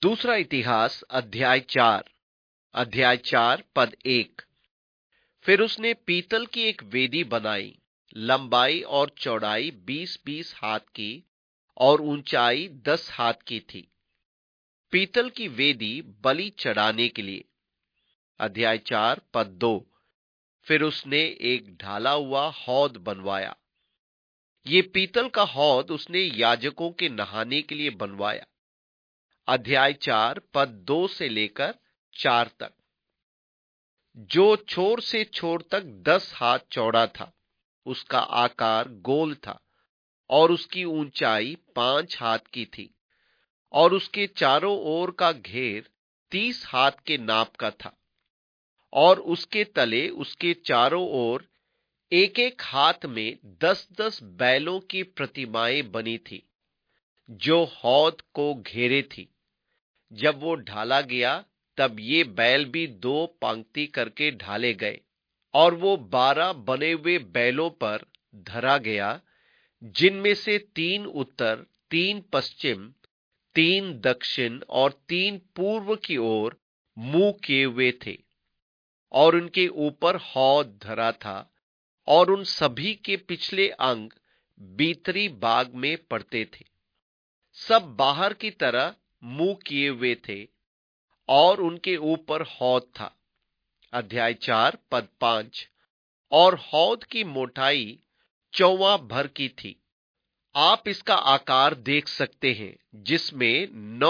दूसरा इतिहास अध्याय 4 पद 1। फिर उसने पीतल की एक वेदी बनाई, लंबाई और चौड़ाई 20-20 हाथ की और ऊंचाई 10 हाथ की थी। पीतल की वेदी बलि चढ़ाने के लिए। अध्याय 4 पद 2। फिर उसने एक ढाला हुआ हौद बनवाया। ये पीतल का हौद उसने याजकों के नहाने के लिए बनवाया। अध्याय 4 पद 2 से लेकर 4 तक। जो छोर से छोर तक 10 हाथ चौड़ा था, उसका आकार गोल था और उसकी ऊंचाई 5 हाथ की थी और उसके चारों ओर का घेर 30 हाथ के नाप का था और उसके तले उसके चारों ओर एक एक हाथ में 10-10 बैलों की प्रतिमाएं बनी थी, जो हौद को घेरे थी। जब वो ढाला गया तब ये बैल भी 2 पंक्ति करके ढाले गए और वो 12 बने हुए बैलों पर धरा गया, जिनमें से 3 उत्तर, 3 पश्चिम, 3 दक्षिण और 3 पूर्व की ओर मुंह किए हुए थे। और उनके ऊपर हौद धरा था और उन सभी के पिछले अंग भीतरी भाग में पड़ते थे। सब बाहर की तरह मुंह किए हुए थे और उनके ऊपर हौद था। अध्याय 4 पद 5। और हौद की मोटाई 14 भर की थी। आप इसका आकार देख सकते हैं, जिसमें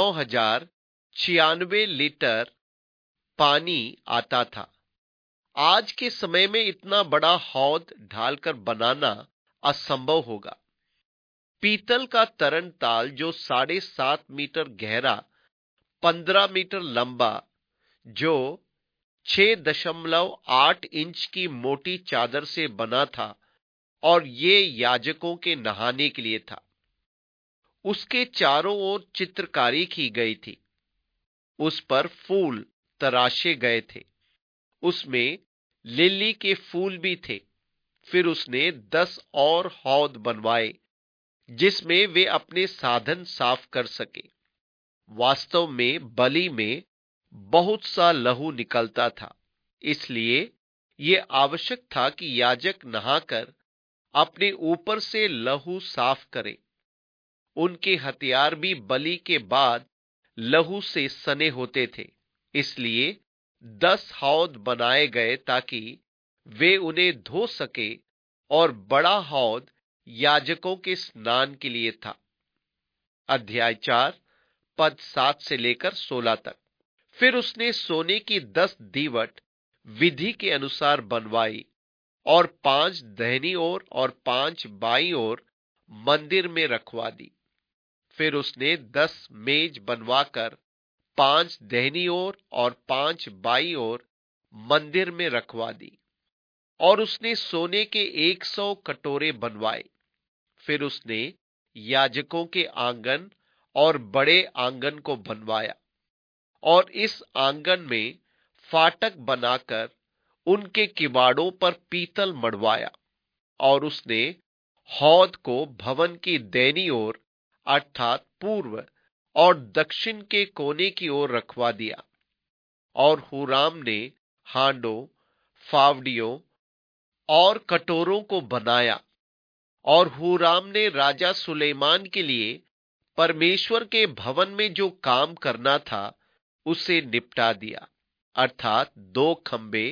9,096 लीटर पानी आता था। आज के समय में इतना बड़ा हौद ढालकर बनाना असंभव होगा। पीतल का तरण ताल, जो 7.5 मीटर गहरा, 15 मीटर लंबा, जो 6.8 इंच की मोटी चादर से बना था और ये याजकों के नहाने के लिए था। उसके चारों ओर चित्रकारी की गई थी, उस पर फूल तराशे गए थे, उसमें लिली के फूल भी थे। फिर उसने 10 और हौद बनवाए, जिसमें वे अपने साधन साफ कर सके। वास्तव में बलि में बहुत सा लहू निकलता था, इसलिए यह आवश्यक था कि याजक नहाकर अपने ऊपर से लहू साफ करें। उनके हथियार भी बलि के बाद लहू से सने होते थे, इसलिए 10 हौद बनाए गए ताकि वे उन्हें धो सके, और बड़ा हौद याजकों के स्नान के लिए था। अध्याय 4 पद 7 से लेकर 16 तक। फिर उसने सोने की 10 दीवट विधि के अनुसार बनवाई और 5 दाहिनी ओर और 5 बाईं ओर मंदिर में रखवा दी। फिर उसने 10 मेज बनवाकर 5 दाहिनी ओर और 5 बाईं ओर मंदिर में रखवा दी। और उसने सोने के 100 कटोरे बनवाए। फिर उसने याजकों के आंगन और बड़े आंगन को बनवाया और इस आंगन में फाटक बनाकर उनके किवाड़ों पर पीतल मढ़वाया। और उसने हौद को भवन की दाहिनी ओर अर्थात पूर्व और दक्षिण के कोने की ओर रखवा दिया। और हुराम ने हांडों, फावड़ियों और कटोरों को बनाया। और हुराम ने राजा सुलेमान के लिए परमेश्वर के भवन में जो काम करना था, उसे निपटा दिया, अर्थात 2 खंबे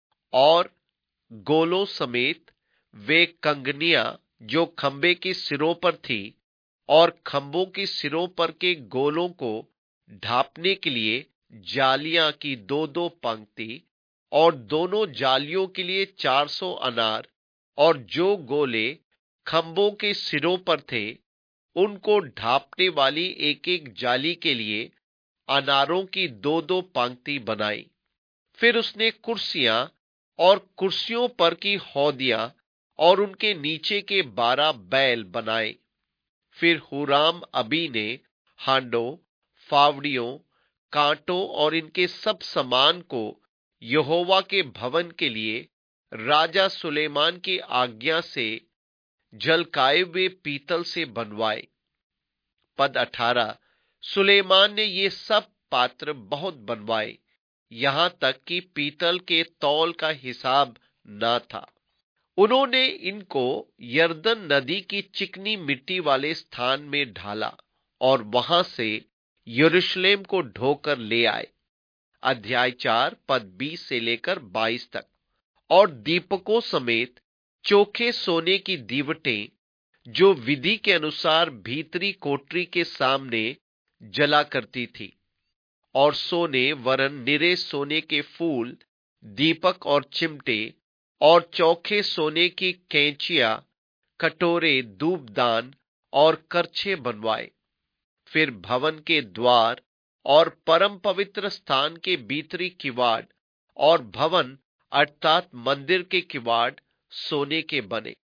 और गोलों समेत वे कंगनियां जो खंबे के सिरों पर थी, और खंभों के सिरों पर के गोलों को ढांपने के लिए जालियां की 2-2 पंक्ति, और दोनों जालियों के लिए 400 अनार, और जो गोले खंभों के सिरों पर थे, उनको ढांपने वाली एक एक जाली के लिए अनारों की 2-2 पंक्ति बनाई। फिर उसने कुर्सियां और कुर्सियों पर की हौदियां और उनके नीचे के 12 बैल बनाए। फिर हुराम अबी ने हांडों, फावड़ियों, कांटों और इनके सब सामान को यहोवा के भवन के लिए राजा सुलेमान की आज्ञा से झलकाए हुए पीतल से बनवाए। पद 18। सुलेमान ने ये सब पात्र बहुत बनवाए, यहां तक कि पीतल के तौल का हिसाब ना था। उन्होंने इनको यरदन नदी की चिकनी मिट्टी वाले स्थान में ढाला और वहां से यरूशलेम को ढोकर ले आए। अध्याय 4 पद 20 से लेकर 22 तक। और दीपकों समेत चोखे सोने की दीवटें जो विधि के अनुसार भीतरी कोठरी के सामने जला करती थी, और सोने वरन निरे सोने के फूल, दीपक और चिमटे, और चौखे सोने की कैंचियां, कटोरे, धूपदान और करछे बनवाए। फिर भवन के द्वार और परम पवित्र स्थान के भीतरी किवाड़ और भवन अर्थात मंदिर के किवाड़ सोने के बने।